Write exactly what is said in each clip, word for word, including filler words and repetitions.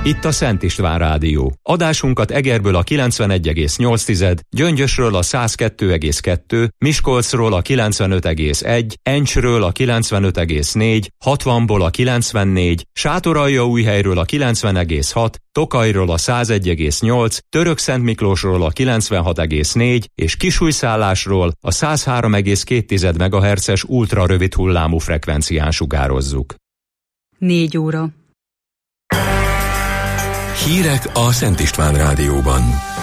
Itt a Szent István Rádió. Adásunkat Egerből a kilencvenegy egész nyolc, Gyöngyösről a száz kettő egész kettő, Miskolcról a kilencvenöt egész egy, Encsről a kilencvenöt egész négy, hatvanból a kilencvennégy, Sátoraljaújhelyről a kilencven egész hat, Tokajról a száz egy egész nyolc, Törökszentmiklósról a kilencvenhat egész négy és Kisújszállásról a száz három egész két megahertzes ultra rövid hullámú frekvencián sugározzuk. Négy óra. Hírek a Szent István Rádióban.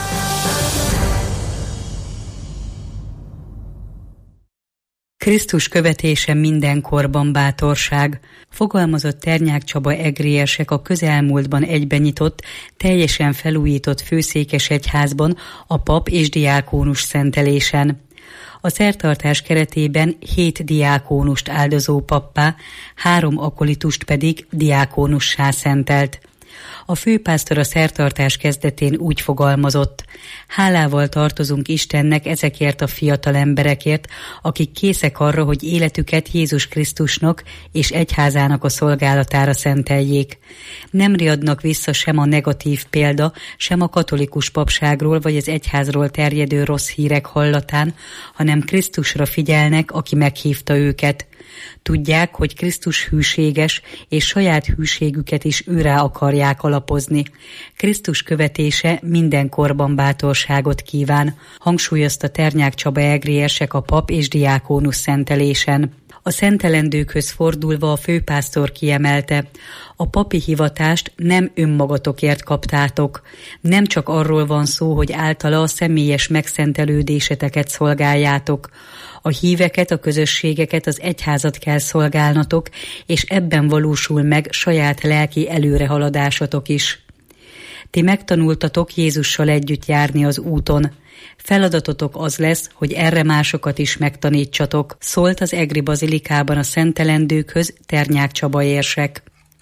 Krisztus követése mindenkorban bátorság, fogalmazott Ternyák Csaba egri érsek a közelmúltban egybenyitott, teljesen felújított főszékesegyházban a pap és diákónus szentelésen. A szertartás keretében hét diákónust áldozó pappá, három akolitust pedig diákónussá szentelt. A főpásztor a szertartás kezdetén úgy fogalmazott: hálával tartozunk Istennek ezekért a fiatal emberekért, akik készek arra, hogy életüket Jézus Krisztusnak és egyházának a szolgálatára szenteljék. Nem riadnak vissza sem a negatív példa, sem a katolikus papságról vagy az egyházról terjedő rossz hírek hallatán, hanem Krisztusra figyelnek, aki meghívta őket. Tudják, hogy Krisztus hűséges, és saját hűségüket is őrá akarják alapozni. Krisztus követése mindenkorban bátorságot kíván, hangsúlyozta Ternyák Csaba egri érsek a pap és diákónus szentelésen. A szentelendőkhöz fordulva a főpásztor kiemelte: a papi hivatást nem önmagatokért kaptátok. Nem csak arról van szó, hogy általa a személyes megszentelődéseteket szolgáljátok. A híveket, a közösségeket, az egyházat kell szolgálnatok, és ebben valósul meg saját lelki előrehaladásatok is. Ti megtanultatok Jézussal együtt járni az úton. Feladatotok az lesz, hogy erre másokat is megtanítsatok, szólt az egri bazilikában a szentelendőkhöz Ternyák Csaba érsek.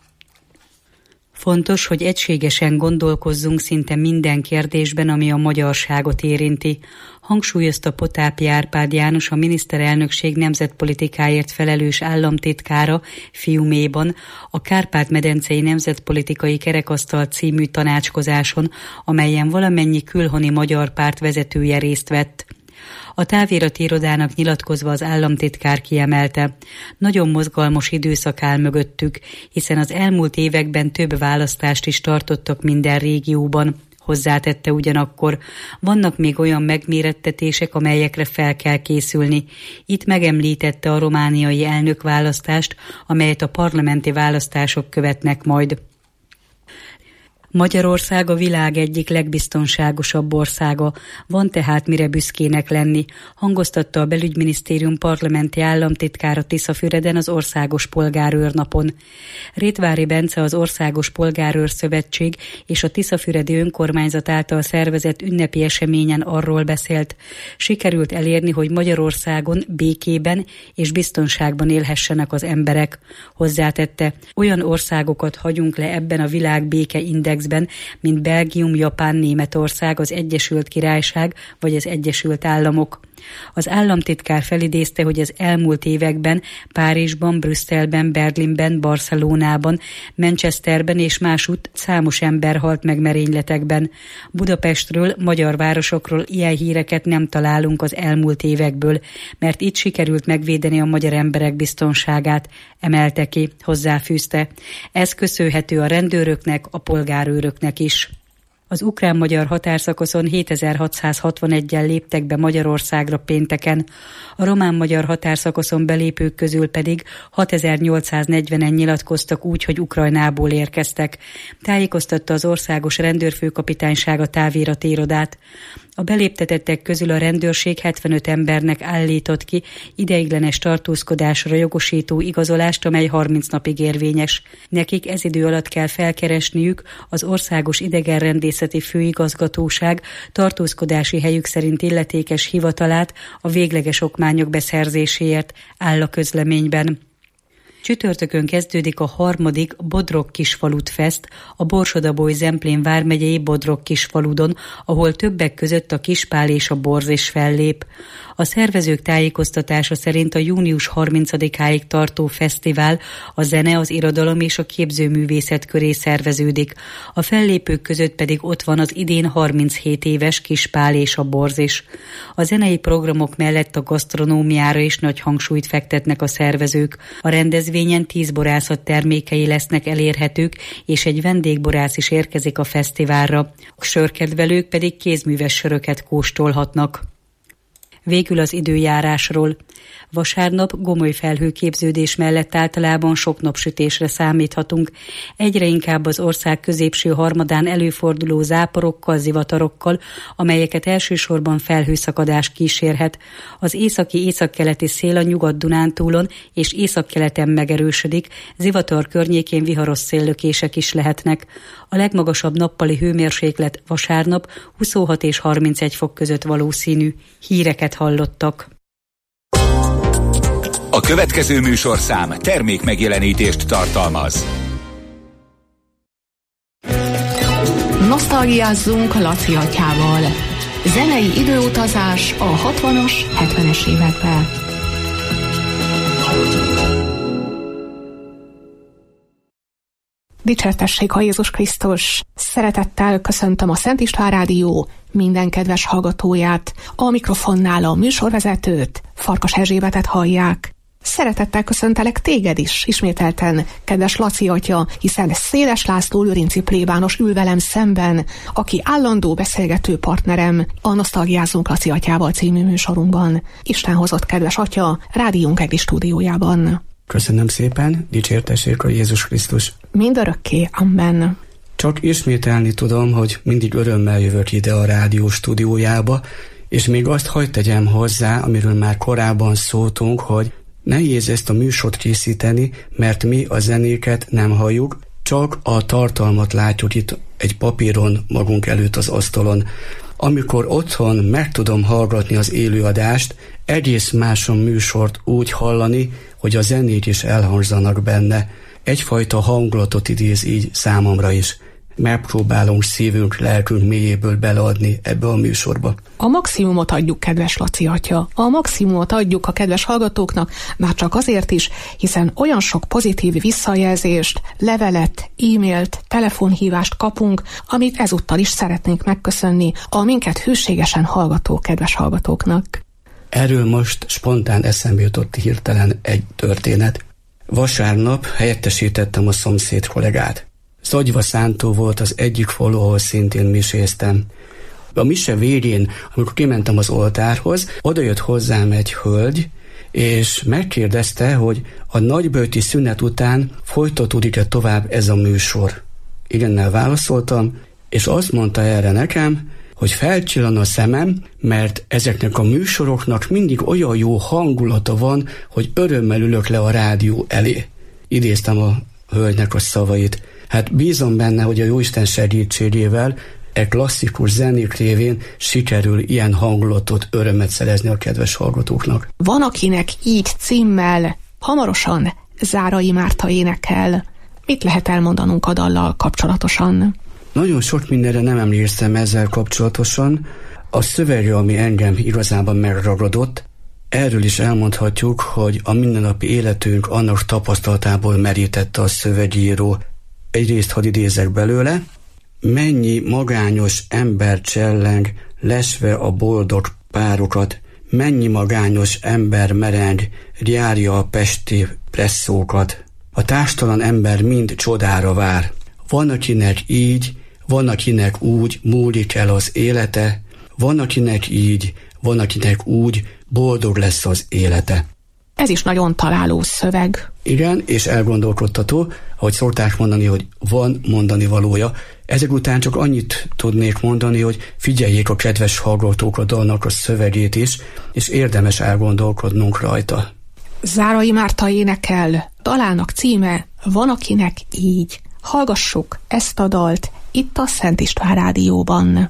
Fontos, hogy egységesen gondolkozzunk szinte minden kérdésben, ami a magyarságot érinti, hangsúlyozta Potápi Árpád János, a miniszterelnökség nemzetpolitikáért felelős államtitkára Fiuméban a Kárpát-medencei Nemzetpolitikai Kerekasztal című tanácskozáson, amelyen valamennyi külhoni magyar párt vezetője részt vett. A távirati irodának nyilatkozva az államtitkár kiemelte: nagyon mozgalmas időszak áll mögöttük, hiszen az elmúlt években több választást is tartottak minden régióban. Hozzátette ugyanakkor: vannak még olyan megmérettetések, amelyekre fel kell készülni. Itt megemlítette a romániai elnökválasztást, amelyet a parlamenti választások követnek majd. Magyarország a világ egyik legbiztonságosabb országa, van tehát mire büszkének lenni, hangoztatta a Belügyminisztérium parlamenti államtitkára Tiszafüreden az Országos Polgárőrnapon. Rétvári Bence, az Országos Polgárőr Szövetség és a Tiszafüredi Önkormányzat által szervezett ünnepi eseményen arról beszélt: sikerült elérni, hogy Magyarországon békében és biztonságban élhessenek az emberek. Hozzátette: olyan országokat hagyunk le ebben a világ béke index, mint Belgium, Japán, Németország, az Egyesült Királyság vagy az Egyesült Államok. Az államtitkár felidézte, hogy az elmúlt években Párizsban, Brüsszelben, Berlinben, Barcelonában, Manchesterben és másutt számos ember halt meg merényletekben. Budapestről, magyar városokról ilyen híreket nem találunk az elmúlt évekből, mert itt sikerült megvédeni a magyar emberek biztonságát, emelte ki, hozzáfűzte. Ez köszönhető a rendőröknek, a polgárőröknek is. Az ukrán-magyar határszakaszon hétezer-hatszázhatvanegyen léptek be Magyarországra pénteken, a román-magyar határszakaszon belépők közül pedig hatezer-nyolcszáznegyvenen nyilatkoztak úgy, hogy Ukrajnából érkeztek. Tájékoztatta az Országos Rendőrfőkapitányság a távirati irodát. A beléptetettek közül a rendőrség hetvenöt embernek állított ki ideiglenes tartózkodásra jogosító igazolást, amely harminc napig érvényes. Nekik ez idő alatt kell felkeresniük az Országos Idegenrendészeti Főigazgatóság tartózkodási helyük szerint illetékes hivatalát a végleges okmányok beszerzéséért, áll a közleményben. Csütörtökön kezdődik a harmadik Bodrog Kisfalut Fest a Borsod-Abaúj-Zemplén vármegyei Bodrog Kisfaludon, ahol többek között a Kispál és a Borz is fellép. A szervezők tájékoztatása szerint a június harmincadikáig tartó fesztivál a zene, az irodalom és a képzőművészet köré szerveződik. A fellépők között pedig ott van az idén harminchét éves Kispál és a Borz is. A zenei programok mellett a gasztronómiára is nagy hangsúlyt fektetnek a szervezők. A rendezvényen tíz borászat termékei lesznek elérhetők, és egy vendégborász is érkezik a fesztiválra. A sörkedvelők pedig kézműves söröket kóstolhatnak. Végül az időjárásról. Vasárnap gomoly felhőképződés mellett általában sok napsütésre számíthatunk. Egyre inkább az ország középső harmadán előforduló záporokkal, zivatarokkal, amelyeket elsősorban felhőszakadás kísérhet. Az északi északkeleti szél a Nyugat-Dunántúlon és északkeleten megerősödik, zivatar környékén viharos széllökések is lehetnek. A legmagasabb nappali hőmérséklet vasárnap huszonhat és harmincegy fok között valószínű. Híreket hallottak. A következő műsorszám termék megjelenítést tartalmaz. Nosztalgiázzunk Laci atyával. Zenei időutazás a hatvanas, hetvenes évekbe. Dicsértessék a Jézus Krisztus! Szeretettel köszöntöm a Szent István Rádió minden kedves hallgatóját, a mikrofonnál a műsorvezetőt, Farkas Erzsébetet hallják. Szeretettel köszöntelek téged is, ismételten, kedves Laci atya, hiszen Széles László lőrinci plébános ül velem szemben, aki állandó beszélgető partnerem a Nosztalgiázzunk Laci atyával című műsorunkban. Isten hozott, kedves atya, rádiónk egri stúdiójában. Köszönöm szépen, dicsértessék a Jézus Krisztus. Mindörökké, amen. Csak ismételni tudom, hogy mindig örömmel jövök ide a rádió stúdiójába, és még azt hadd tegyem hozzá, amiről már korábban szóltunk, hogy nehéz ezt a műsort készíteni, mert mi a zenéket nem halljuk, csak a tartalmat látjuk itt egy papíron magunk előtt az asztalon. Amikor otthon meg tudom hallgatni az élőadást, egész máson műsort úgy hallani, hogy a zenék is elhangzanak benne. Egyfajta hangulatot idéz így számomra is. Megpróbálunk szívünk, lelkünk mélyéből beleadni ebbe a műsorba. A maximumot adjuk, kedves Laci atya. A maximumot adjuk a kedves hallgatóknak, már csak azért is, hiszen olyan sok pozitív visszajelzést, levelet, e-mailt, telefonhívást kapunk, amit ezúttal is szeretnénk megköszönni a minket hűségesen hallgató kedves hallgatóknak. Erről most spontán eszembe jutott hirtelen egy történet. Vasárnap helyettesítettem a szomszéd kollégát. Zagyva Szántó volt az egyik falu, ahol szintén miséztem. A mise végén, amikor kimentem az oltárhoz, odajött hozzám egy hölgy, és megkérdezte, hogy a nagyböjti szünet után folytatódik-e tovább ez a műsor. Igennel válaszoltam, és azt mondta erre nekem, hogy felcsillan a szemem, mert ezeknek a műsoroknak mindig olyan jó hangulata van, hogy örömmel ülök le a rádió elé. Idéztem a hölgynek a szavait. Hát bízom benne, hogy a Jóisten segítségével e klasszikus zenék révén sikerül ilyen hangulatot, örömet szerezni a kedves hallgatóknak. Van, akinek így címmel hamarosan Zárai Márta énekel. Mit lehet elmondanunk a dallal kapcsolatosan? Nagyon sok mindenre nem emlékszem ezzel kapcsolatosan. A szövege, ami engem igazában megragadott, erről is elmondhatjuk, hogy a mindennapi életünk annak tapasztalatából merítette a szövegíró. Egyrészt hadd idézek belőle: mennyi magányos ember cselleng, lesve a boldog párokat, mennyi magányos ember mereng, járja a pesti presszókat. A társtalan ember mind csodára vár. Van, akinek így, van, akinek úgy múlik el az élete, van, akinek így, van, akinek úgy boldog lesz az élete. Ez is nagyon találó szöveg. Igen, és elgondolkodtató, ahogy szokták mondani, hogy van mondani valója. Ezek után csak annyit tudnék mondani, hogy figyeljék a kedves hallgatók a dalnak a szövegét is, és érdemes elgondolkodnunk rajta. Zárai Márta énekel, dalának címe Van, akinek így. Hallgassuk ezt a dalt itt a Szent István Rádióban.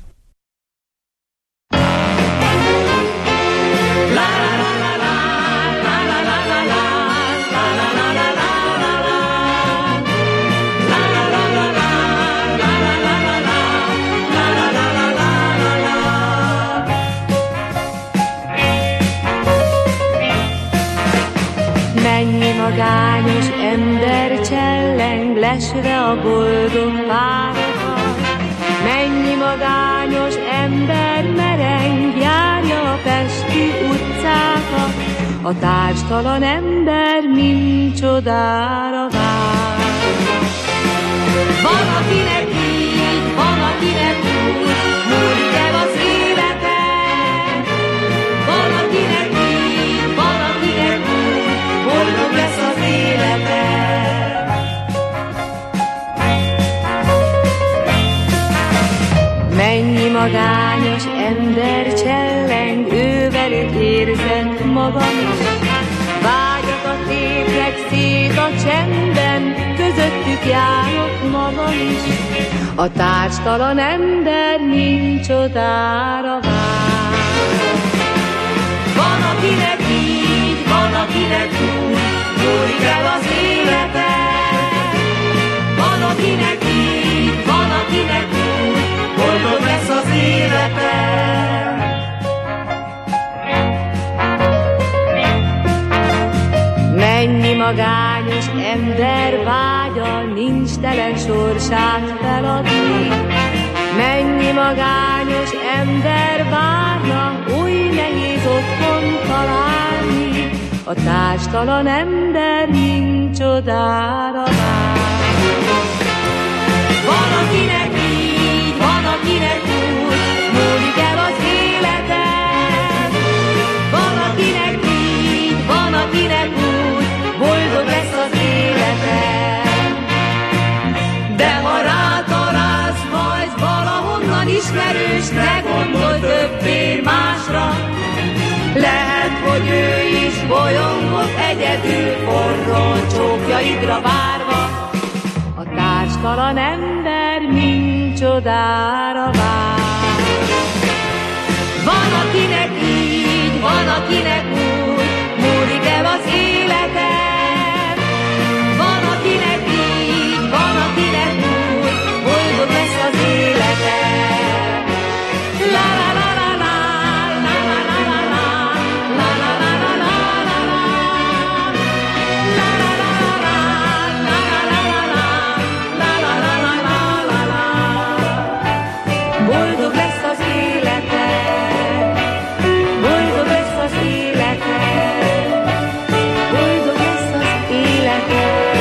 Szülesre a boldog párokat. Mennyi magányos ember mereng, járja a pesti utcákat, a társtalan ember mind csodára vár. Van akinek így, van akinek úgy, múlik el az élete. Van akinek így, van akinek úgy, boldog lesz az élete. Mennyi magányos ember cselleng, ővelük érzett magam is. Vágyakat téplek szét a csendben, közöttük járok magam is. A társtalan ember mind csodára vár. Van akinek így, van akinek úgy, múlik el az élete. Van akinek így, van akinek úgy, boldog lesz az élete. Mennyi magányos ember vágya, nincs telen sorsát feladni. Mennyi magányos ember várna, oly nehéz otthon találni. A társtalan ember mind csodára vár. Van akinek így, van akinek úgy, múlik el az élete. Van akinek így, van akinek úgy, boldog lesz az élete. De ha rátalálsz majd valahonnan ismerős, ne gondolj többé másra. Lehet, hogy ő is bolyongott egyedül, forró csókjaidra várva. A társtalan ember mind csodára vár. Van akinek így, van akinek úgy, múlik el az élete. Van akinek így, van akinek úgy, boldog lesz az élete. La la la la la, la la la la la, la la la la la la la, la la la la la, la la la la la, la la la la la la. Boldog lesz az élete, boldog lesz az élete, boldog lesz az élete.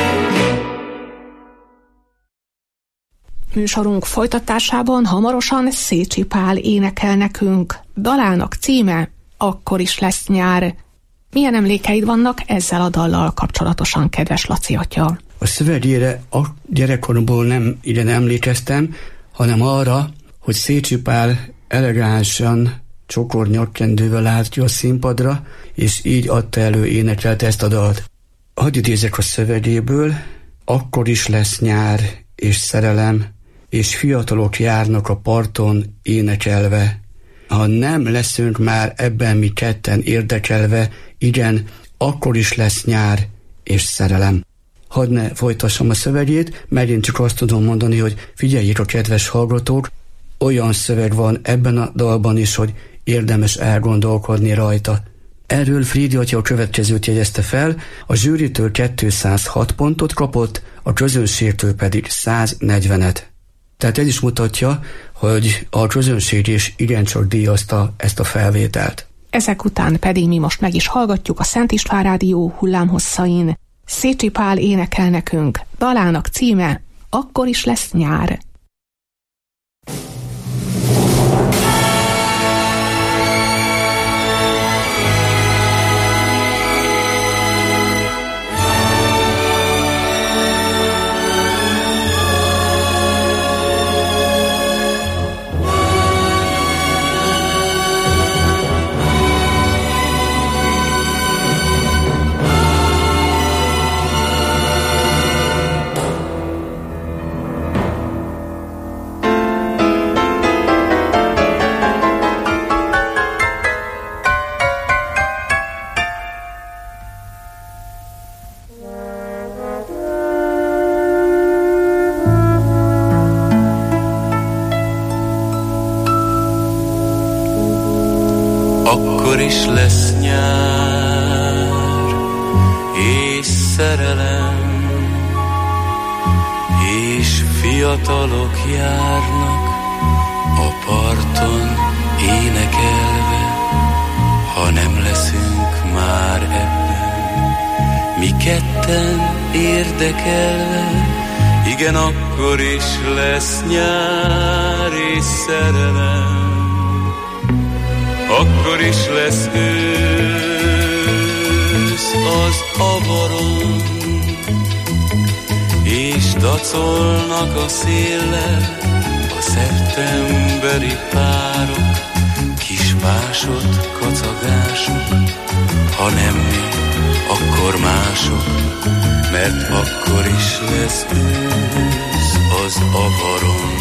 Műsorunk folytatásában hamarosan Szécsi Pál énekel nekünk. Dalának címe Akkor is lesz nyár. Milyen emlékeid vannak ezzel a dallal kapcsolatosan, kedves Laci atya? A szövegére a gyerekkoromból nem igen emlékeztem, hanem arra, hogy Szécsi Pál elegánsan csokor nyakkendővel állt ki a színpadra, és így adta elő, énekelt ezt a dalt. Hadd idézek a szövegéből: akkor is lesz nyár és szerelem, és fiatalok járnak a parton énekelve. Ha nem leszünk már ebben mi ketten érdekelve, igen, akkor is lesz nyár és szerelem. Hadd ne folytassam a szövegét, megint csak azt tudom mondani, hogy figyeljék a kedves hallgatók, olyan szöveg van ebben a dalban is, hogy érdemes elgondolkodni rajta. Erről Frídi atya a következőt jegyezte fel: a zsűritől kétszázhat pontot kapott, a közönségtől pedig száznegyvenet. Tehát ez is mutatja, hogy a közönség is igencsak díjazta ezt a felvételt. Ezek után pedig mi most meg is hallgatjuk a Szent István Rádió hullámhosszain. Szécsi Pál énekel nekünk, dalának címe Akkor is lesz nyár. Akkor is lesz nyár és szerelem, fiatalok járnak a parton énekelve, ha nem leszünk már ebben, mi ketten érdekelve, igen, akkor is lesz nyár és szerelem, akkor is lesz ősz az avaron, és dacolnak a széllel a szeptemberi párok, kis vásott kacagások, ha nem mi, akkor mások, mert akkor is lesz ősz az avaron.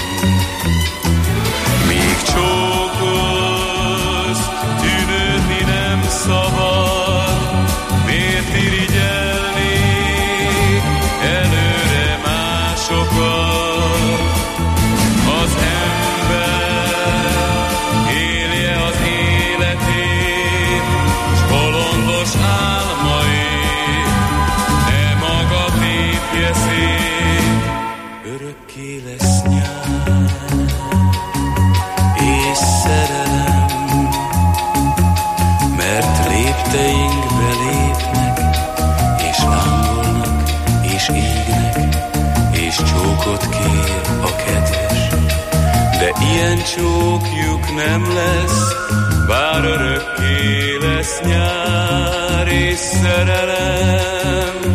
Míg csókolsz, tűnődni nem szabad, miért irigyelni előre másokat? Az ember élje az életét, s bolondos álmait, ne maga tépje szét. Örökké lesz nyár és szerelem, mert lépteinkbe lépnek, és lángolnak, és égnek, és csókot kér a kedves. De ilyen csókjuk nem lesz, bár örökké lesz nyár és szerelem.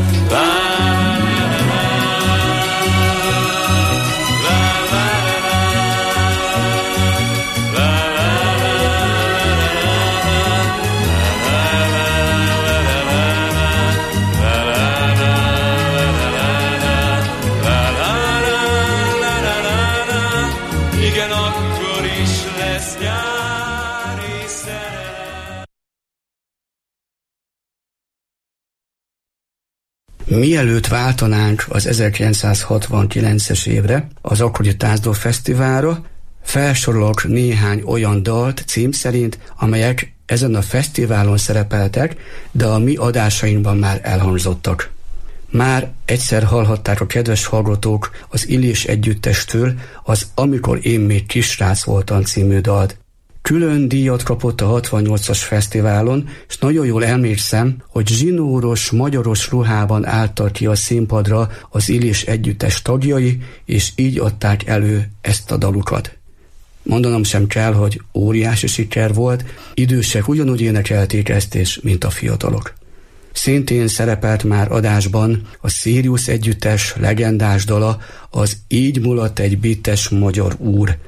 Mielőtt váltanánk az ezerkilencszázhatvankilences évre, az akkori Tászdal Fesztiválra, felsorolok néhány olyan dalt cím szerint, amelyek ezen a fesztiválon szerepeltek, de a mi adásainkban már elhangzottak. Már egyszer hallhatták a kedves hallgatók az Illés együttestől az Amikor én még kisrác voltam című dalt. Külön díjat kapott a hatvannyolcas fesztiválon, és nagyon jól emlékszem, hogy zsinóros, magyaros ruhában álltak ki a színpadra az Illés együttes tagjai, és így adták elő ezt a dalukat. Mondanom sem kell, hogy óriási siker volt, idősek ugyanúgy énekelték ezt is, mint a fiatalok. Szintén szerepelt már adásban a Sirius együttes legendás dala, az Így mulat egy bittes magyar úr.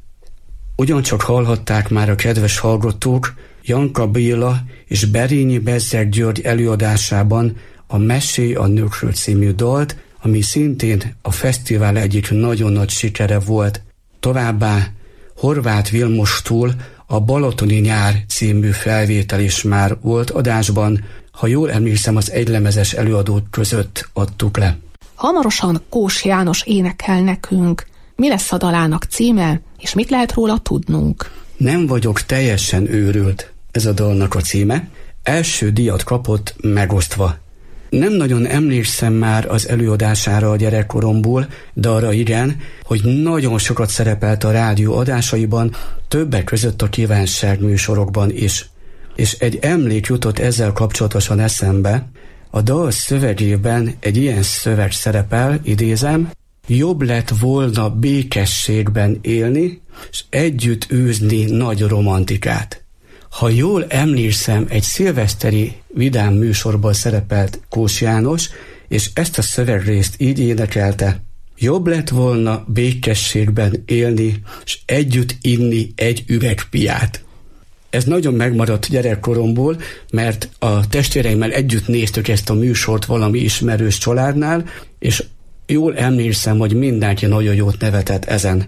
Ugyancsak hallhatták már a kedves hallgatók Janka Béla és Berényi Bezzeg György előadásában a Mesé a nőkről című dalt, ami szintén a fesztivál egyik nagyon nagy sikere volt. Továbbá Horváth Vilmostól a Balatoni nyár című felvétel is már volt adásban, ha jól emlékszem, az egylemezes előadók között adtuk le. Hamarosan Kós János énekel nekünk. Mi lesz a dalának címe, és mit lehet róla tudnunk? Nem vagyok teljesen őrült, ez a dalnak a címe. Első díjat kapott Megosztva. Nem nagyon emlékszem már az előadására a gyerekkoromból, de arra igen, hogy nagyon sokat szerepelt a rádió adásaiban, többek között a kívánság műsorokban is. És egy emlék jutott ezzel kapcsolatosan eszembe. A dal szövegében egy ilyen szöveg szerepel, idézem: jobb lett volna békességben élni, és együtt űzni nagy romantikát. Ha jól emlékszem, egy szilveszteri vidám műsorban szerepelt Kós János, és ezt a szövegrészt így énekelte: jobb lett volna békességben élni, és együtt inni egy üveg piát. Ez nagyon megmaradt gyerekkoromból, mert a testvéreimmel együtt néztük ezt a műsort valami ismerős családnál, és jól emlékszem, hogy mindenki nagyon jót nevetett ezen.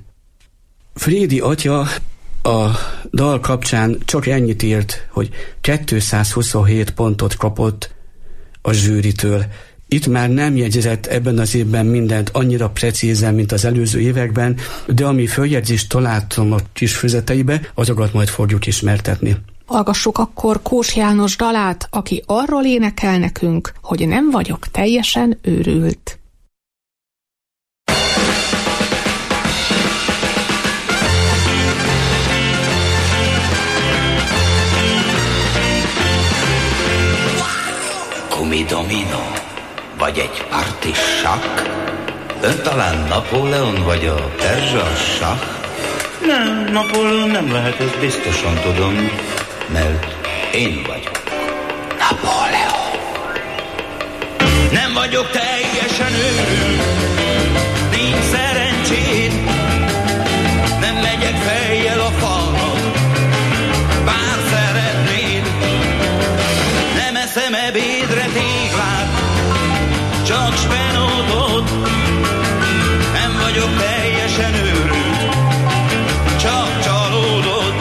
Frédi atya a dal kapcsán csak ennyit írt, hogy kétszázhuszonhét pontot kapott a zsűritől. Itt már nem jegyzett ebben az évben mindent annyira precízen, mint az előző években, de ami följegyzést találtam a kis füzeteibe, azokat majd fogjuk ismertetni. Hallgassuk akkor Kós János dalát, aki arról énekel nekünk, hogy nem vagyok teljesen őrült. gumi domino, vagy egy partis sakk? Ön talán Napóleon vagy a perzsa sakk? Nem, Napóleon nem lehet, ezt biztosan tudom, mert én vagyok Napóleon. Nem vagyok teljesen őrült, nincs szerencsét, nem megyek fejjel a falnak, bár szeretnéd. Nem eszem ebédre téglát, csak spenótot. Nem vagyok teljesen őrült, csak csalódott.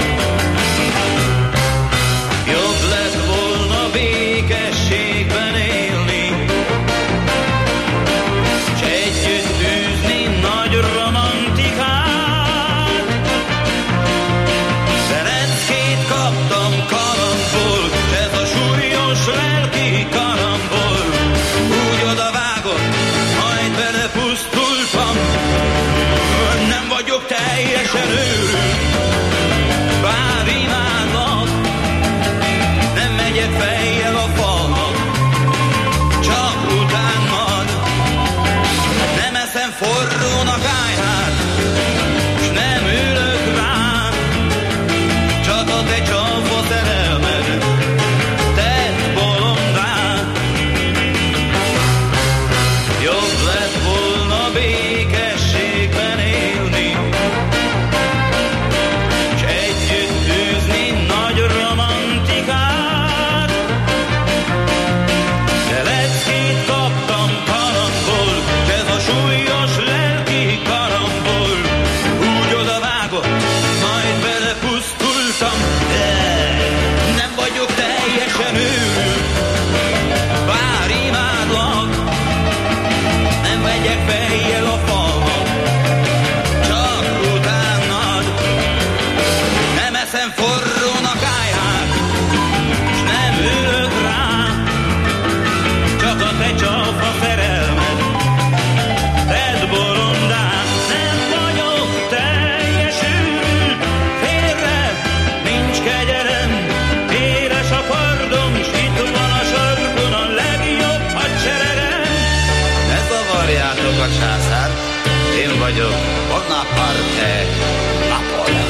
Jobb lett volna békességben élni, s együtt űzni nagy romantikát. Szeretkét kaptam kalandból, s ez a súlyos lelki karambol úgy odavágott, majd belepusztultam. Nem vagyok teljesen őrült, bár imádlak, nem megyek fejjel a falnak, csak utánad. Nem eszem forrónak áját, s nem ülök rá, csak a te csalfa szerelmed tett bolondá. Jobb lett volna békességben élni, s együtt űzni nagy romantikát. De leckét kaptam kalandból, s ez a súlyos lelki karambol úgy odavágott, majd belepusztultam. De nem vagyok teljesen őrült, bár imádlak, nem megyek fejjel a falnak, csak utánad. Nem eszem forrónak áját, s nem ülök rá, csak a te csalfa szerelmed tedd bolondá. Nem vagyok teljes őrült, félre nincs kegyelem, éles a kardom, s itt van a sarkon a legjobb hadseregem. Ne zavarjátok a császárt, én vagyok Bonaparte Napóleon.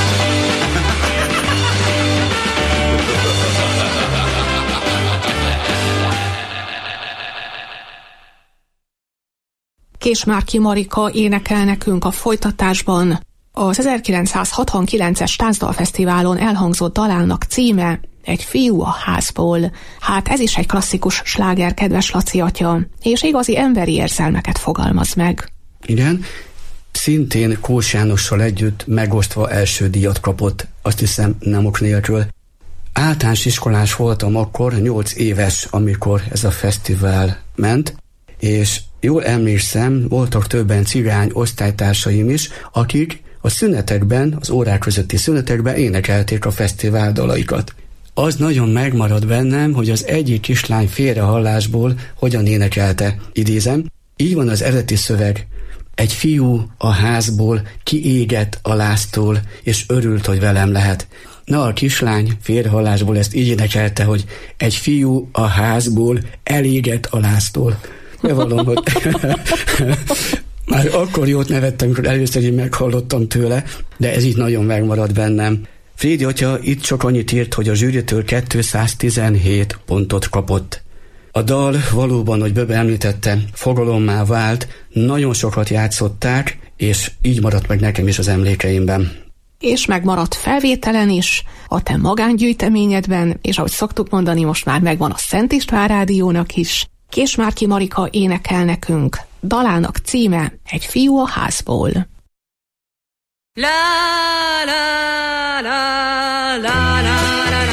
Késmárki Marika énekel nekünk a folytatásban. Az ezerkilencszázhatvankilences Táncdalfesztiválon elhangzott dalának címe Egy fiú a házból. Hát ez is egy klasszikus sláger, kedves Laci atya, és igazi emberi érzelmeket fogalmaz meg. Igen, szintén Kós Jánossal együtt megosztva első díjat kapott, azt hiszem nem ok nélkül. Általános iskolás voltam akkor, nyolc éves, amikor ez a fesztivál ment, és jól emlékszem, voltak többen cigány osztálytársaim is, akik a szünetekben, az órák közötti szünetekben énekelték a fesztivál dalaikat. Az nagyon megmaradt bennem, hogy az egyik kislány félrehallásból hogyan énekelte, idézem. Így van az eredeti szöveg. Egy fiú a házból kiégett a láztól, és örült, hogy velem lehet. Na, a kislány félrehallásból ezt így énekelte, hogy egy fiú a házból elégett a láztól. Bevallom, hogy már akkor jót nevettem, amikor először én meghallottam tőle, de ez így nagyon megmaradt bennem. Frédi atya itt csak annyit írt, hogy a zsűritől kétszáztizenhét pontot kapott. A dal valóban, hogy Böbe említette, fogalommá vált, nagyon sokat játszották, és így maradt meg nekem is az emlékeimben. És megmaradt felvételen is, a te magángyűjteményedben, és ahogy szoktuk mondani, most már megvan a Szent István Rádiónak is. Késmárki Marika énekel nekünk. Dalának címe Egy fiú a házból. La la la la la.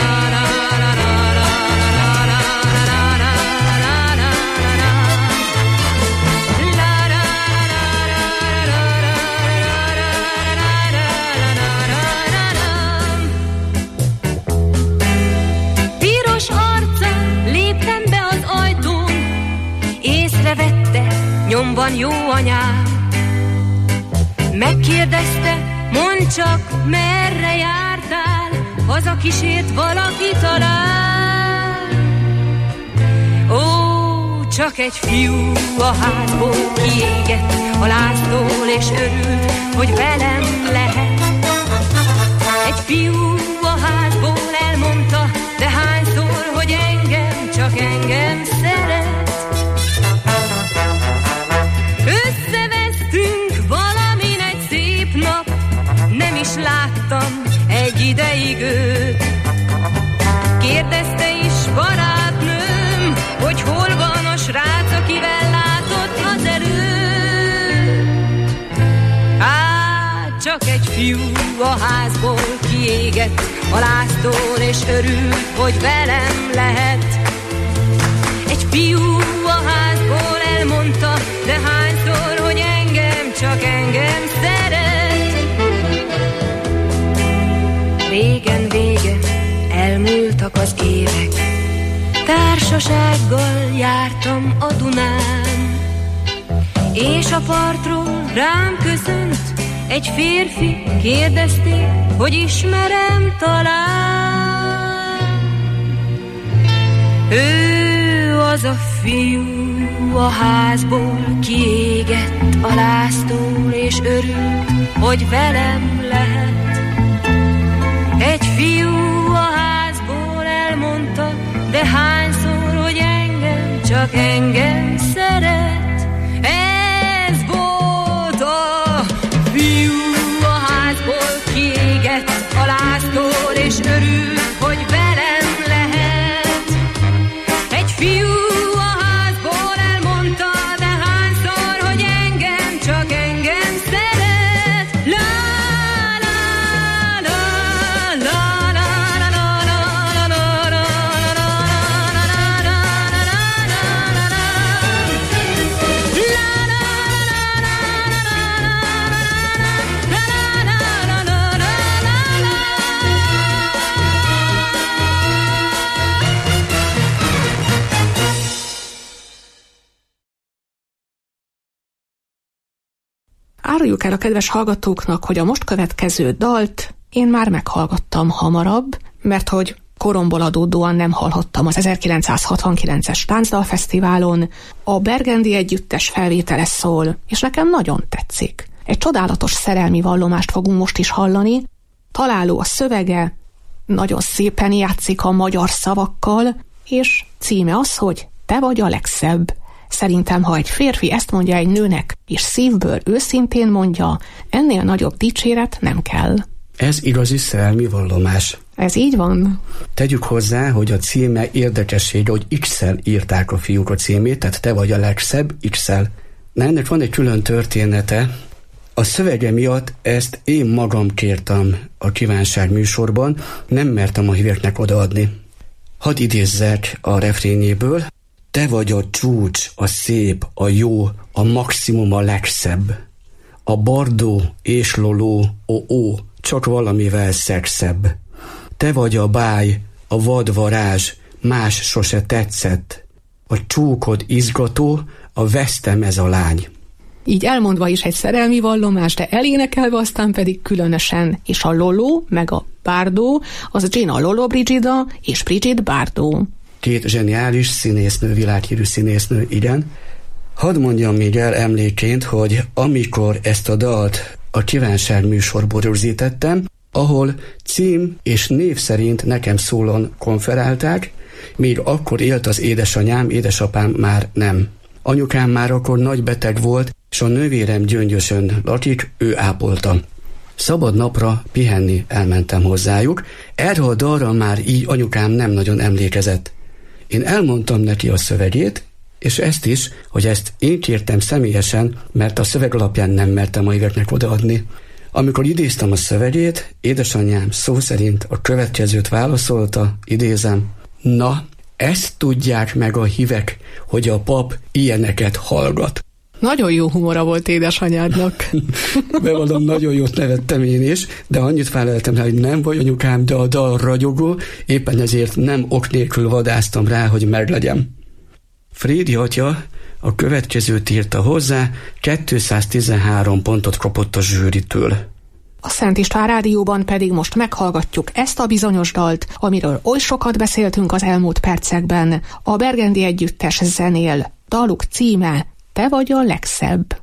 Nyomban jó anyám, megkérdezte, mondd csak, merre jártál, hazakísért valaki talán. Ó, csak egy fiú a házból kiégett a láztól, és örült, hogy velem lehet. Egy fiú a házból elmondta, de hányszor, hogy engem, csak engem szeret. Összevesztünk valamin egy szép nap, nem is láttam egy ideig őt. Kérdezte is barátnőm, hogy hol van a srác, akivel látott az előtt. Á, csak egy fiú a házból kiégett a láztól, és örült, hogy velem lehet. Egy fiú a házból elmondta, de hányszor, hogy engem, csak engem szeret. Régen vége, elmúltak az évek, társasággal jártam a Dunán, és a partról rám köszönt egy férfi, kérdezték, hogy ismerem talán. Ő az a fiú a házból kiégett a láztól, és örült, hogy velem lehet. Egy fiú a házból elmondta, de hányszor, hogy engem, csak engem szeret. Ez volt a fiú a házból kiégett a láztól, és örült, hogy velem lehet. Egy fiú a házból elmondta, de hányszor, hogy engem, csak engem szeret. La Áruljuk el a kedves hallgatóknak, hogy a most következő dalt én már meghallgattam hamarabb, mert hogy koromból adódóan nem hallhattam az ezerkilencszázhatvankilences Táncdalfesztiválon. A Bergendi Együttes felvétele szól, és nekem nagyon tetszik. Egy csodálatos szerelmi vallomást fogunk most is hallani, találó a szövege, nagyon szépen játszik a magyar szavakkal, és címe az, hogy Te vagy a legszebb. Szerintem, ha egy férfi ezt mondja egy nőnek, és szívből őszintén mondja, ennél nagyobb dicséret nem kell. Ez igazi szerelmi vallomás. Ez így van. Tegyük hozzá, hogy a címe érdekessége, hogy X-el írták a fiúk a címét, tehát Te vagy a legszebb, X-el. Na, ennek van egy külön története. A szövege miatt ezt én magam kértem a kívánság műsorban, nem mertem a híveknek odaadni. Hadd idézzek a refrényéből. Te vagy a csúcs, a szép, a jó, a maximum, a legszebb. A bardó és loló, ó-ó, csak valamivel szexebb. Te vagy a báj, a vad varázs, más sose tetszett. A csókod izgató, a vesztem ez a lány. Így elmondva is egy szerelmi vallomás, de elénekelve aztán pedig különösen, és a loló, meg a bárdó, az Gina Lollobrigida és Brigitte Bardot. Két zseniális színésznő, világhírű színésznő, igen. Hadd mondjam még el emléként, hogy amikor ezt a dalt a kívánság műsorból rögzítettem, ahol cím és név szerint nekem szólon konferálták, még akkor élt az édesanyám, édesapám már nem. Anyukám már akkor nagy beteg volt, és a nővérem Gyöngyösön lakik, ő ápolta. Szabad napra pihenni elmentem hozzájuk, erre a dalra már így anyukám nem nagyon emlékezett. Én elmondtam neki a szövegét, és ezt is, hogy ezt én kértem személyesen, mert a szöveg alapján nem mertem a híveknek odaadni. Amikor idéztem a szövegét, édesanyám szó szerint a következőt válaszolta, idézem, na, ezt tudják meg a hívek, hogy a pap ilyeneket hallgat. Nagyon jó humora volt édesanyádnak. Bevallom, nagyon jót nevettem én is, de annyit feleltem rá, hogy nem vagy anyukám, de a dal ragyogó, éppen ezért nem ok nélkül vadáztam rá, hogy meglegyem. Frédi atya a következőt írta hozzá, kétszáztizenhárom pontot kapott a zsűritől. A Szent István Rádióban pedig most meghallgatjuk ezt a bizonyos dalt, amiről oly sokat beszéltünk az elmúlt percekben. A Bergendi Együttes zenél. Daluk címe Te vagy a legszebb.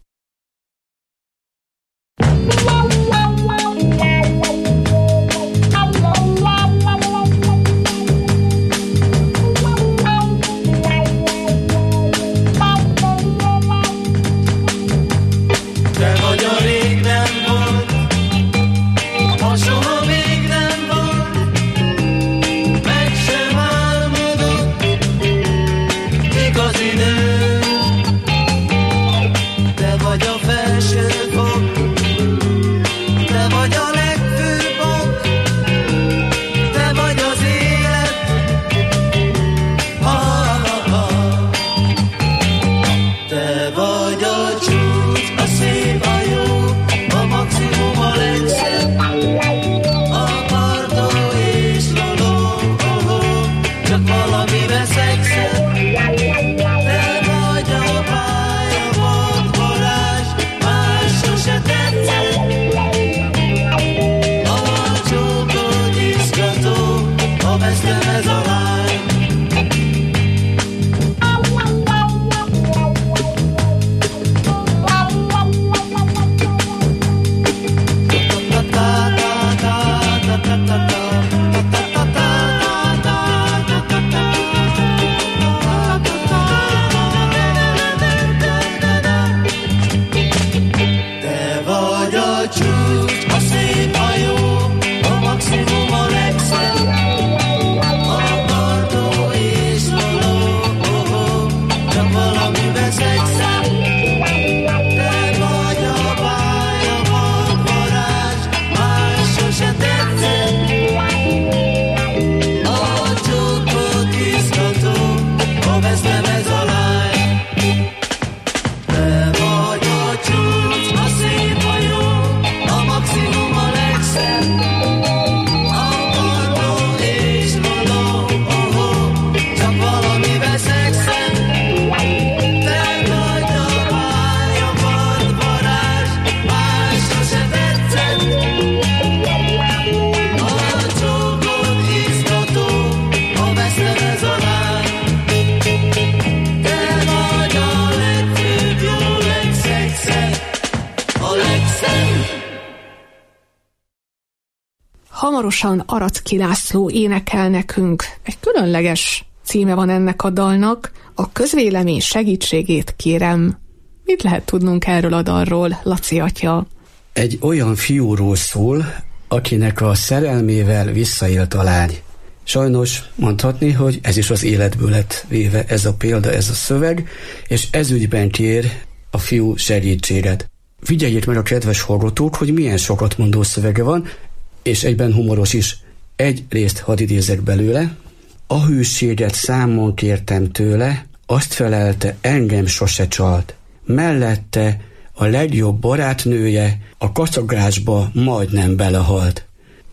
Hamarosan Aracki László énekel nekünk. Egy különleges címe van ennek a dalnak. A közvélemény segítségét kérem. Mit lehet tudnunk erről a dalról, Laci atya? Egy olyan fiúról szól, akinek a szerelmével visszaélt a lány. Sajnos mondhatni, hogy ez is az életből lett véve ez a példa, ez a szöveg, és ezügyben kér a fiú segítséget. Figyeljék meg a kedves hallgatók, hogy milyen sokat mondó szövege van, és egyben humoros is. Egy részt hadd idézek belőle. A hűséget számon kértem tőle, azt felelte, engem sose csalt. Mellette a legjobb barátnője a kacagásba majdnem belehalt.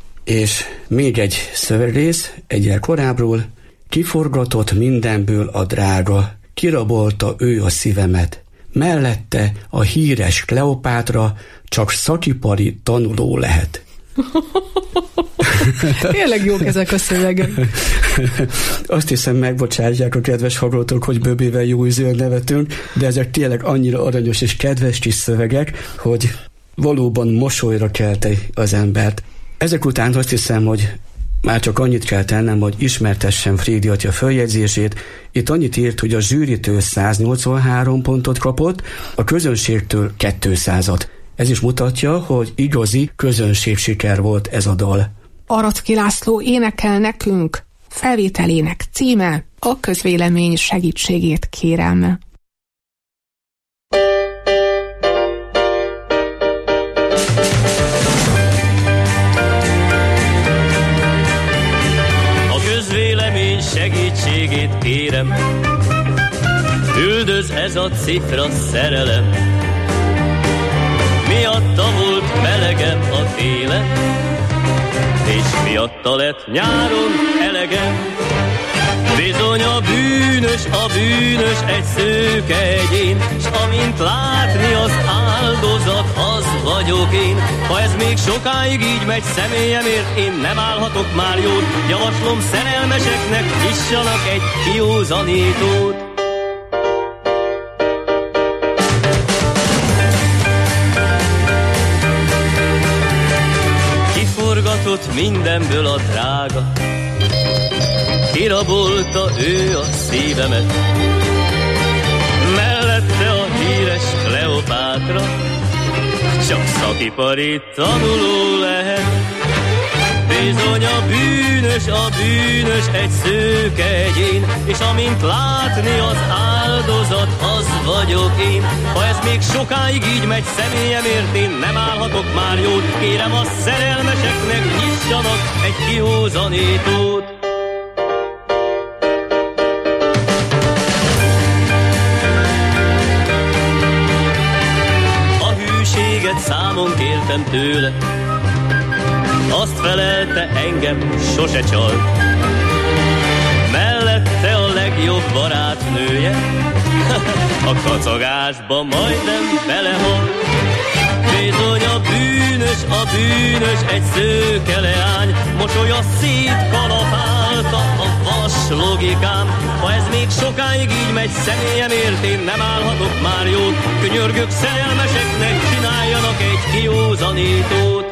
És még egy szövegrész, egyel korábbról, kiforgatott mindenből a drága, kirabolta ő a szívemet. Mellette a híres Kleopátra csak szakipari tanuló lehet. Tényleg jók ezek a szövegek. Azt hiszem, megbocsátják a kedves hallgatók, hogy böbével jó ízűen nevetünk, de ezek tényleg annyira aranyos és kedves kis szövegek, hogy valóban mosolyra kelti az embert. Ezek után azt hiszem, hogy már csak annyit kell tennem, hogy ismertessem Frédi atya följegyzését. Itt annyit írt, hogy a zsűritől száznyolcvanhárom pontot kapott, a közönségtől kétszázat. Ez is mutatja, hogy igazi közönségsiker volt ez a dal. Aracki László énekel nekünk, felvételének címe A közvélemény segítségét kérem. A közvélemény segítségét kérem, üldöz ez a cifra szerelem. Miatta volt melegem a télen, és miatta lett nyáron elegem. Bizony a bűnös, a bűnös egy szőke egyén, s amint látni az áldozat, az vagyok én. Ha ez még sokáig így megy személyemért, én nem állhatok már jót. Javaslom szerelmeseknek, nyissanak egy kiózanítót. Kiforgatott mindenből a drága, kirabolta ő a szívemet. Mellette a híres Kleopátra, csak szakipari tanuló lehet. Bizony a bűnös, a bűnös egy szőke egyén, és amint látni az áldozat, az vagyok én. Ha ez még sokáig így megy személyemért, én nem állhatok már jót. Kérem a szerelmeseknek, nyissanak egy kiózanítót. Számon kértem tőle, azt felelte, engem sose csalt. Mellette a legjobb barátnője, a kacagásba majdnem belehalt. Bizony a bűnös, a bűnös egy szőke leány, mosolya szétkalapálta a vas logikám. Ha ez még sokáig így megy személyemért, én nem állhatok már jót. Könyörgök szerelmeseknek, csináljanak egy kiózanítót.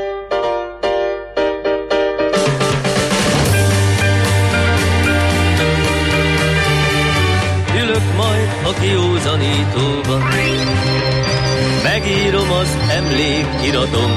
Ülök majd a kiózanítóban, megírom az emlékiratom,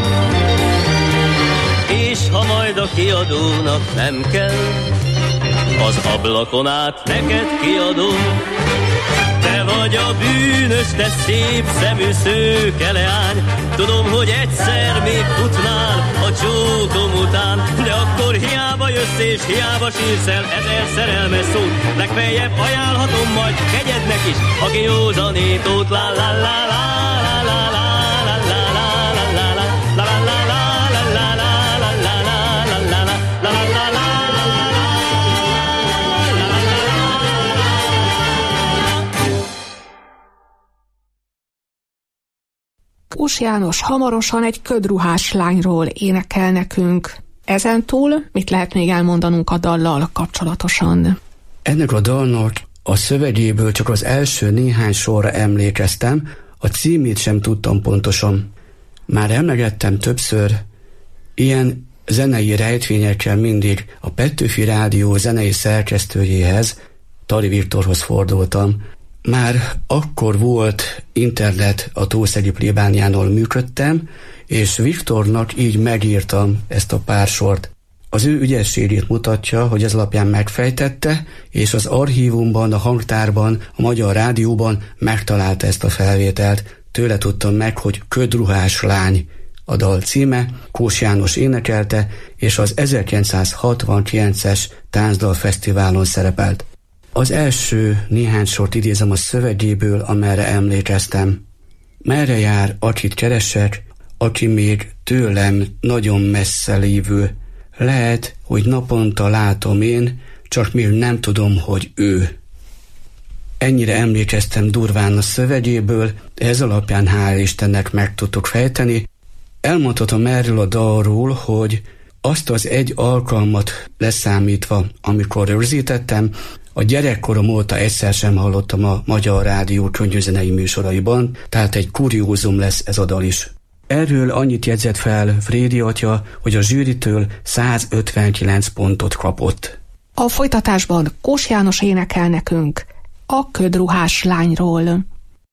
és ha majd a kiadónak nem kell, az ablakon át neked kiadom. Te vagy a bűnös, te szép szemű szőke leány, tudom, hogy egyszer még futnál a csókom után, de akkor hiába jössz és hiába sírsz el ezer szerelmes szót. Legfeljebb ajánlhatom majd kegyednek is a kiózanítót. La la la la la la la la la la la la la la la la. Kós János hamarosan egy ködruhás lányról énekel nekünk. Ezentúl mit lehet még elmondanunk a dallal kapcsolatosan? Ennek a dalnak a szövegéből csak az első néhány sorra emlékeztem, a címét sem tudtam pontosan. Már emlegettem többször, ilyen zenei rejtvényekkel mindig a Petőfi Rádió zenei szerkesztőjéhez, Tari Viktorhoz fordultam. Már akkor volt internet, a Tószegi plébániánál működtem, és Viktornak így megírtam ezt a pár sort. Az ő ügyességét mutatja, hogy ez alapján megfejtette, és az archívumban, a hangtárban, a Magyar Rádióban megtalálta ezt a felvételt. Tőle tudtam meg, hogy Ködruhás lány a dal címe, Kós János énekelte, és az ezerkilencszázhatvankilences Táncdalfesztiválon szerepelt. Az első néhány sort idézem a szövegéből, amerre emlékeztem. Merre jár, akit keresek, aki még tőlem nagyon messze lévő. Lehet, hogy naponta látom én, csak még nem tudom, hogy ő. Ennyire emlékeztem durván a szövegéből, ez alapján hál' Istennek meg tudtuk fejteni. Elmondhatom erről a dalról, hogy azt az egy alkalmat leszámítva, amikor rögzítettem, a gyerekkorom óta egyszer sem hallottam a Magyar Rádió könnyűzenei műsoraiban, tehát egy kuriózum lesz ez a dal is. Erről annyit jegyzett fel Frédi atya, hogy a zsűritől százötvenkilenc pontot kapott. A folytatásban Kós János énekel nekünk a Ködruhás lányról.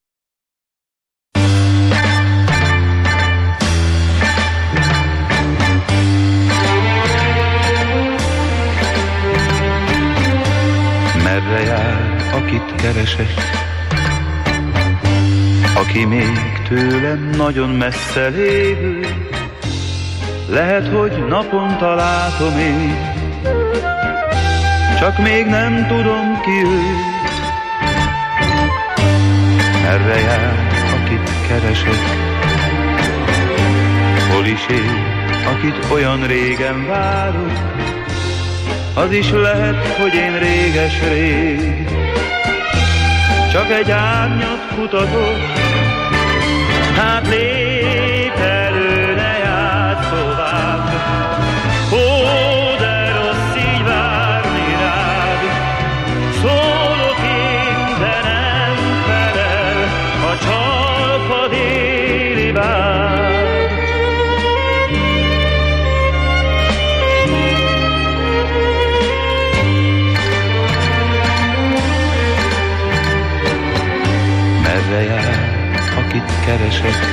Merre jár, akit keresek, aki még tőlem nagyon messze lévő. Lehet, hogy naponta látom én, csak még nem tudom ki ő. Merre jár, akit keresek, hol is él, akit olyan régen várok. az is lehet, hogy én réges-rég csak egy árnyat kutatok. Hát lép elő, ne játsz tovább, ó, de rossz így várni rád. Szólok én, de nem felel a csalfa déli báb. Merre jár, akit keresek?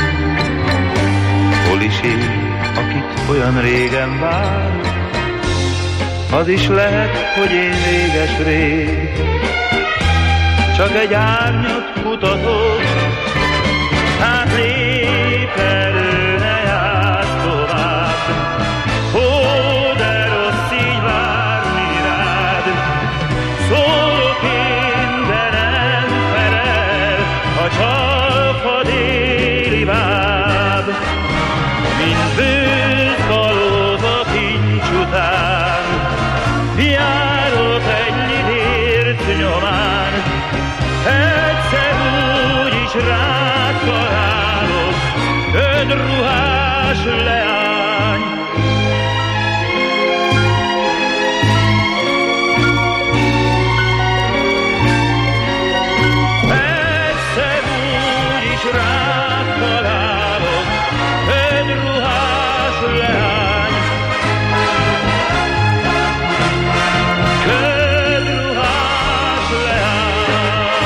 Hol is él, akit olyan régen vár? Az is lehet, hogy én réges-rég csak egy árnyat kutatok. Hát lép elő, ne játsz tovább, ó, de rossz így várni rád. Szólok én, de nem felel a csalfa déli báb. Mint bősz kalóz a kincs után, járott egy lidért nyomán. Egyszer úgy is rád találok, ödruhás leány. Egyszer úgy is rád találok, ödruhás leány. Ködruhás leány.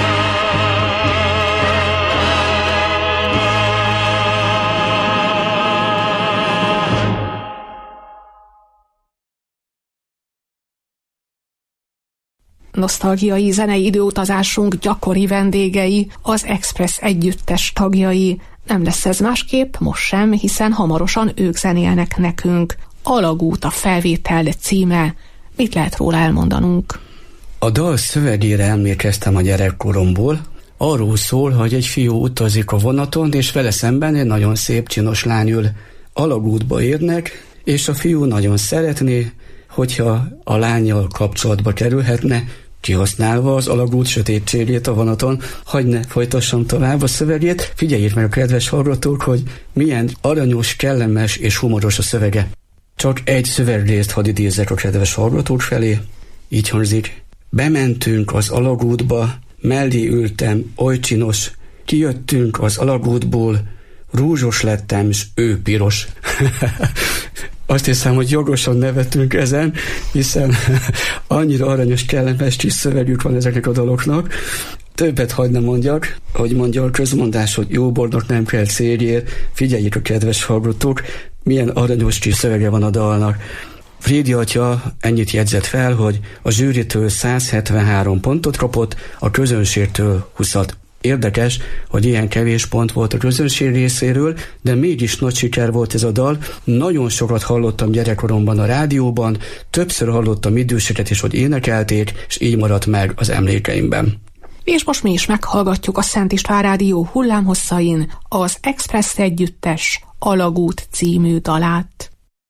Nosztalgiai zenei időutazásunk gyakori vendégei, az Express együttes tagjai. Nem lesz ez másképp, most sem, hiszen hamarosan ők zenélnek nekünk. Alagút a felvétel címe. Mit lehet róla elmondanunk? A dal szövegére emlékeztem a gyerekkoromból. Arról szól, hogy egy fiú utazik a vonaton, és vele szemben egy nagyon szép csinos lány ül. Alagútba érnek, és a fiú nagyon szeretné, hogyha a lánnyal kapcsolatba kerülhetne, kihasználva az alagút sötétségét a vonaton. Hagy ne folytassam tovább a szövegét. Figyeljék meg a kedves hallgatók, hogy milyen aranyos, kellemes és humoros a szövege. Csak egy szövegrészt hadd idézzek a kedves hallgatók felé. Így hangzik. Bementünk az alagútba, mellé ültem, oly csinos. Kijöttünk az alagútból, rúzsos lettem, s ő piros. Azt hiszem, hogy jogosan nevetünk ezen, hiszen annyira aranyos, kellemes kis szövegük van ezeknek a daloknak. Többet hadd ne mondjak, hogy mondja a közmondás, hogy jó bornak nem kell céljér. Figyeljék a kedves hallgatók, milyen aranyos kis szövege van a dalnak. Frédi atya ennyit jegyzett fel, hogy a zsűritől száz hetvenhárom pontot kapott, a közönségtől húszat. Érdekes, hogy ilyen kevés pont volt a közönség részéről, de mégis nagy siker volt ez a dal. Nagyon sokat hallottam gyerekkoromban a rádióban, többször hallottam időseket is, hogy énekelték, és így maradt meg az emlékeimben. És most mi is meghallgatjuk a Szent István Rádió hullámhosszain az Express együttes Alagút című dalát.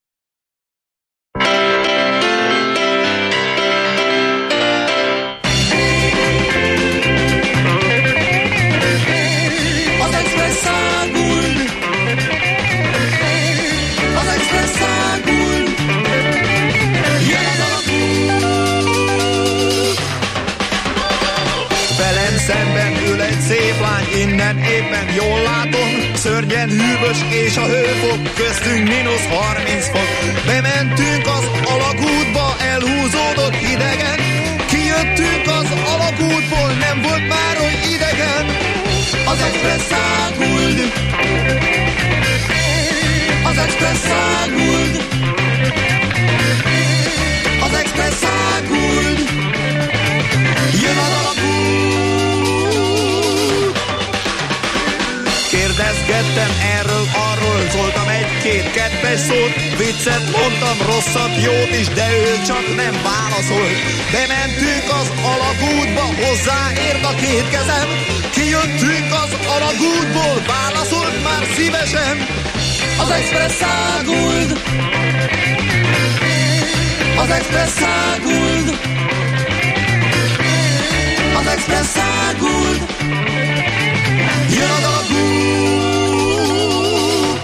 Szemben ül egy szép lány, innen éppen jól látom. Szörnyen hűvös és a hőfok, köztünk mínusz harminc fok. Bementünk az alagútba, elhúzódott idegen. Kijöttünk az alagútból, nem volt már oly idegen. Az Express száguld, az Express száguld, az Express száguld, jön az alagút. Kérdezgettem erről, arról, szóltam egy-két kedves szót, viccet mondtam, rosszat, jót is, de ő csak nem válaszolt. Bementünk az alagútba, hozzáért a két kezem, kijöttünk az alagútból, válaszolt már szívesen. Az Express száguld, az Express Gold, az Express Gold, jön a dalagút.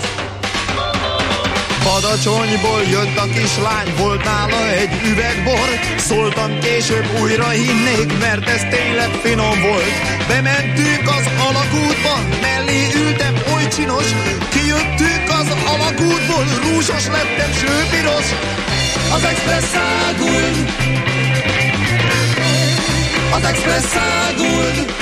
Badacsonyból jött a kislány, volt nála egy üvegbor. Szóltam később, újra hinnék, mert ez tényleg finom volt. Bementünk az alagútba, mellé ültem, oly csinos. Kijöttünk az alagútból, rúzsos lettem, sőpiros. Az Express Gold, az Express Gold,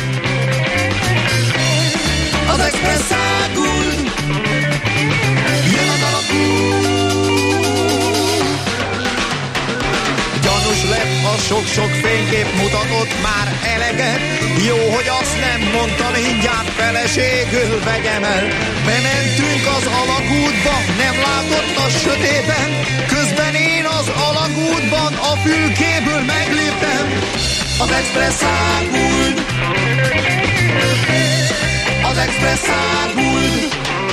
az Express Gold, jön a dalagút. Gyanús lett a sok-sok fénykép, mutatott már eleget. Jó, hogy azt nem mondta, mindjárt feleségül vegyem el. Bementünk az alagútba, nem látott a sötéten. Közben én az alagútban a fülkéből megléptem. Az Express Gold, az Express Gold.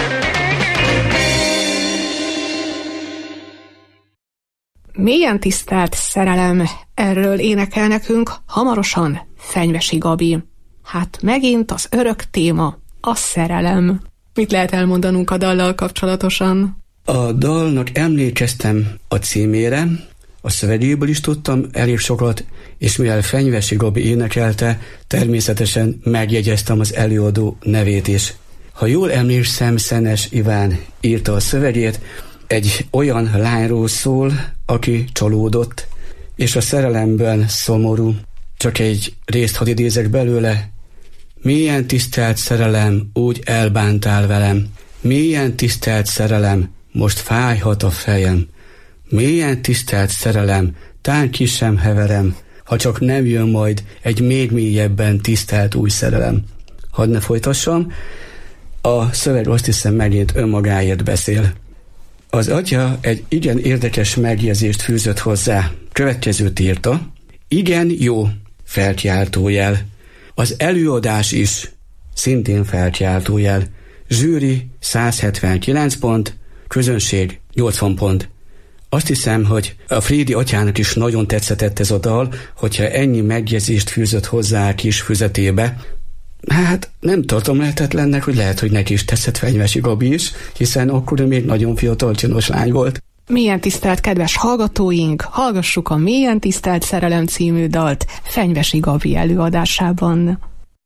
Mélyen tisztelt szerelem, erről énekel nekünk hamarosan Fenyvesi Gabi. Hát megint az örök téma, a szerelem. Mit lehet elmondanunk a dallal kapcsolatosan? A dalnak emlékeztem a címére, a szövegéből is tudtam elég sokat, és mivel Fenyvesi Gabi énekelte, természetesen megjegyeztem az előadó nevét is. Ha jól emlékszem, Szenes Iván írta a szövegét, egy olyan lányról szól, aki csalódott, és a szerelemben szomorú. Csak egy részt hadd idézek belőle. Mélyen tisztelt szerelem, úgy elbántál velem. Mélyen tisztelt szerelem, most fájhat a fejem. Mélyen tisztelt szerelem, tán ki sem heverem, ha csak nem jön majd egy még mélyebben tisztelt új szerelem. Hadd ne folytassam, a szöveg azt hiszem megint önmagáért beszél. Az atya egy igen érdekes megjegyzést fűzött hozzá. Következőt írta. Igen, jó, felkiáltójel. Az előadás is, szintén felkiáltójel. Zsűri száz hetvenkilenc pont, közönség nyolcvan pont. Azt hiszem, hogy a Frédi atyának is nagyon tetszett ez a dal, hogyha ennyi megjegyzést fűzött hozzá a kis füzetébe. Hát nem tartom lehetetlennek, hogy lehet, hogy neki is tetszett Fenyvesi Gabi is, hiszen akkor ő még nagyon fiatal csinos lány volt. Mélyen tisztelt kedves hallgatóink, hallgassuk a Mélyen tisztelt szerelem című dalt Fenyvesi Gabi előadásában.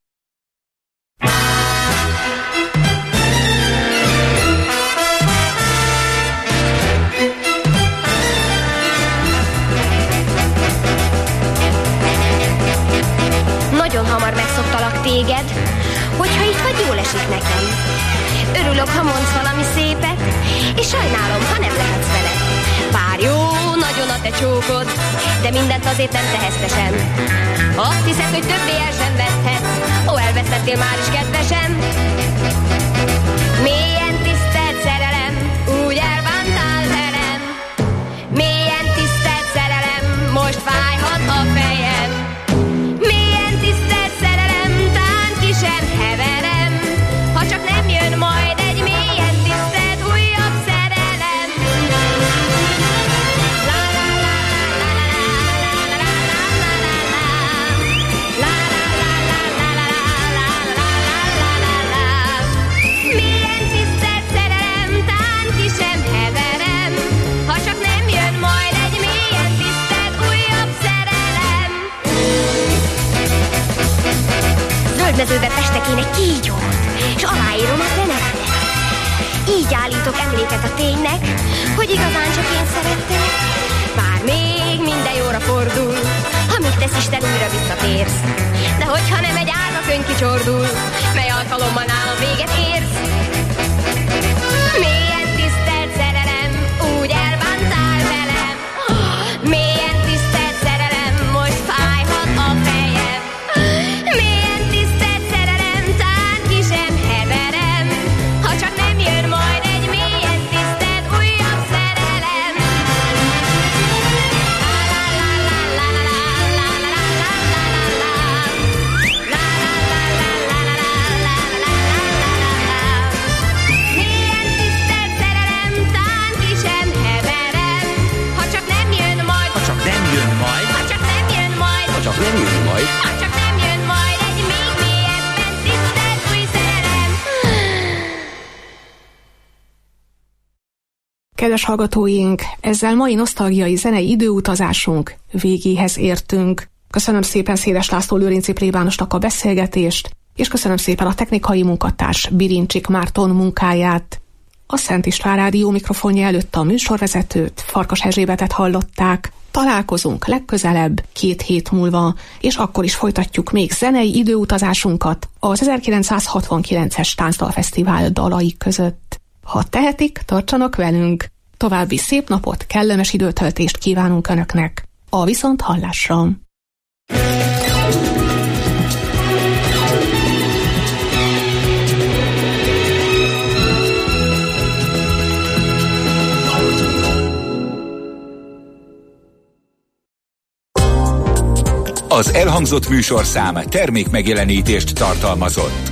Nagyon hamar megszoktalak téged, hogyha itt vagy, jól esik nekem. Örülök, ha mondsz valami szépet, és sajnálom, ha nem lehetsz veled. Bár jó, nagyon a te csókod, de mindent azért nem tehesztesen. Azt hiszed, hogy többé el sem veszthetsz, ó, elvesztettél már is kedvesen. Mélyen tisztelt szerelem, úgy elbántál velem. Mélyen tisztelt szerelem, most fájhat a fejem. Mélyen tisztelt szerelem, tán ki sem heverem, ha csak nem jön majd egy mélyen tisztelt újabb szerelem. La la la la la la la la la la la. Mélyen tisztelt szerelem, tán ki sem heverem, ha csak nem jön majd egy mélyen tisztelt újabb szerelem. Zöldmezőben festek én egy kígyót, s aláírom a te nevedet. Így állítok emléket a ténynek, hogy igazán csak én szerettelek. Bár még minden jóra fordul, ha mit tesz Isten, újra visszatérsz. De hogyha nem egy árva könyv kicsordul, mely alkalommal nálam véget érsz. Mélyen tisztelt szerelem, úgy elbántál velem. Mélyen tisztelt szerelem, most fájhat a fejem. Mélyen tisztelt szerelem, tán ki sem heverem, ha csak nem jön majd egy mélyen tisztelt újabb szerelem. Kedves hallgatóink, ezzel mai nosztalgiai zenei időutazásunk végéhez értünk. Köszönöm szépen Széles László Lőrinci plébánosnak a beszélgetést, és köszönöm szépen a technikai munkatárs Birincsik Márton munkáját. A Szent István Rádió mikrofonja előtt a műsorvezetőt, Farkas Erzsébetet hallották. Találkozunk legközelebb két hét múlva, és akkor is folytatjuk még zenei időutazásunkat az ezerkilencszázhatvankilences Táncdalfesztivál dalai között. Ha tehetik, tartsanak velünk! További szép napot, kellemes időtöltést kívánunk Önöknek! A viszonthallásra! Az elhangzott műsorszám termék megjelenítést tartalmazott.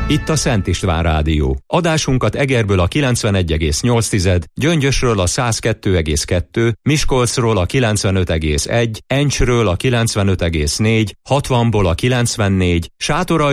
Itt a Szent István Rádió. Adásunkat Egerből a kilencvenegy egész nyolc, Gyöngyösről a száz kettő egész kettő, Miskolcról a kilencvenöt egész egy, Encsről a kilencvenöt egész négy, hatvanból a kilencvennégy, Sátorai